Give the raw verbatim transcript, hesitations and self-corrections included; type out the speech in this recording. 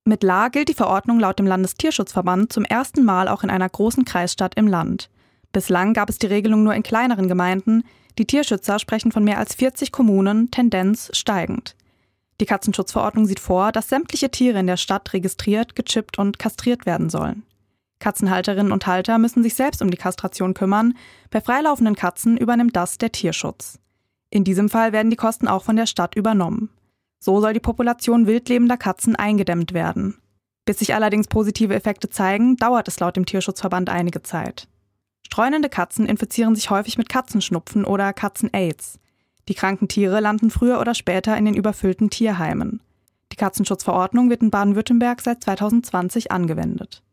Mit Lahr gilt die Verordnung laut dem Landestierschutzverband zum ersten Mal auch in einer großen Kreisstadt im Land. Bislang gab es die Regelung nur in kleineren Gemeinden. Die Tierschützer sprechen von mehr als vierzig Kommunen, Tendenz steigend. Die Katzenschutzverordnung sieht vor, dass sämtliche Tiere in der Stadt registriert, gechippt und kastriert werden sollen. Katzenhalterinnen und Halter müssen sich selbst um die Kastration kümmern. Bei freilaufenden Katzen übernimmt das der Tierschutz. In diesem Fall werden die Kosten auch von der Stadt übernommen. So soll die Population wildlebender Katzen eingedämmt werden. Bis sich allerdings positive Effekte zeigen, dauert es laut dem Tierschutzverband einige Zeit. Streunende Katzen infizieren sich häufig mit Katzenschnupfen oder Katzen-Aids. Die kranken Tiere landen früher oder später in den überfüllten Tierheimen. Die Katzenschutzverordnung wird in Baden-Württemberg seit zweitausendzwanzig angewendet.